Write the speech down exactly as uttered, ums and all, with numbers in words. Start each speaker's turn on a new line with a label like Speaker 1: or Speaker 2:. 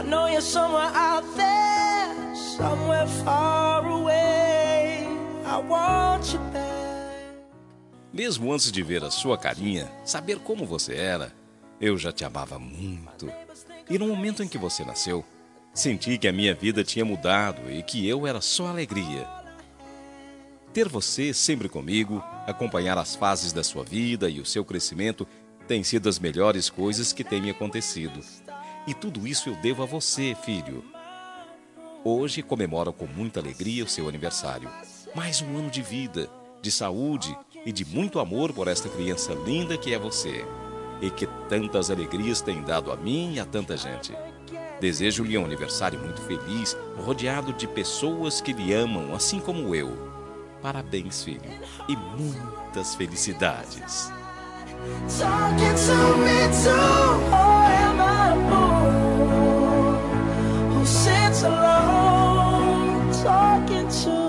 Speaker 1: know you're somewhere out there, somewhere far away. I want you back.
Speaker 2: Mesmo antes de ver a sua carinha, saber como você era, eu já te amava muito. E no momento em que você nasceu, senti que a minha vida tinha mudado e que eu era só alegria. Ter você sempre comigo, acompanhar as fases da sua vida e o seu crescimento tem sido as melhores coisas que têm me acontecido. E tudo isso eu devo a você, filho. Hoje comemoro com muita alegria o seu aniversário. Mais um ano de vida, de saúde e de muito amor por esta criança linda que é você. E que tantas alegrias tem dado a mim e a tanta gente. Desejo-lhe um aniversário muito feliz, rodeado de pessoas que lhe amam, assim como eu. Parabéns, filho, e muitas felicidades.
Speaker 1: Talking to me too, or am I a fool who sits alone talking to